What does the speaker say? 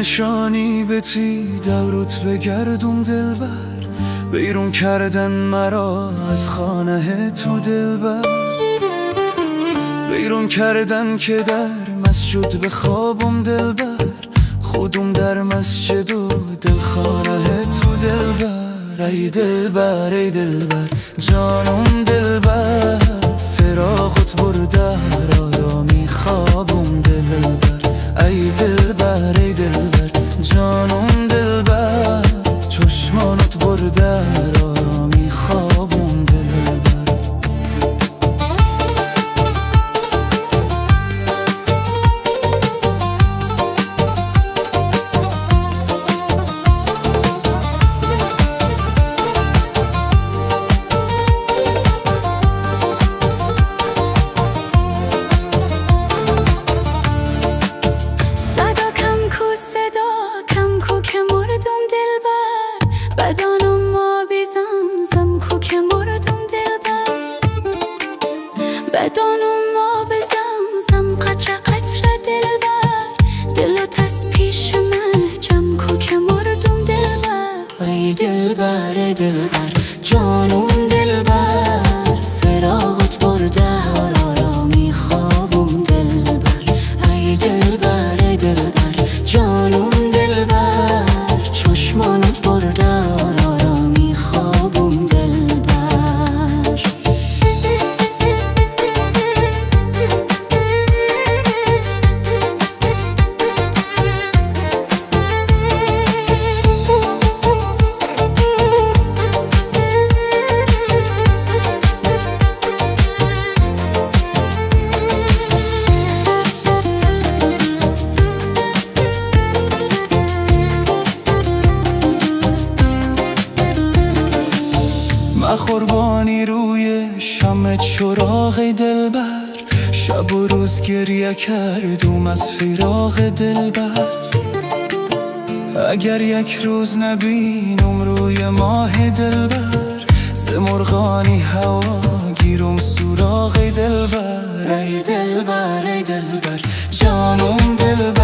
نشانی بتی دورت بگردم دلبر، بیرون کردن مرا از خانه تو دلبر، بیرون کردن که در مسجد به خوابم دلبر، خودم در مسجد و دلخانه تو دلبر. ای دلبر ای دلبر جانم دلبر، فراغت برده آرامی خوابم دلبر. ای دلبر ای دلبر جانم دلبر، چشمانت برده آرامی خوابم دلبر. بدانم آبیزم زم کو که مردم دلبر، بدانم آبیزم زم قطره قطره دلبر، دلت از پیش من جم کو که مردم دلبر. ای دلبر ای دلبر جانم دلبر، فراغت برده آرامی خوابم دلبر. ای دلبر ای دلبر جانم دلبر، چشمانت برده آرامی خوابم دلبر. قربانی روی شمع چراغ دلبر، شب و روز گریه کردم از فراق دلبر. اگر یک روز نبینم روی ماه دلبر، ز مرغانی هوا گیرم سراغ دلبر. ای دلبر ای دلبر جانم دلبر،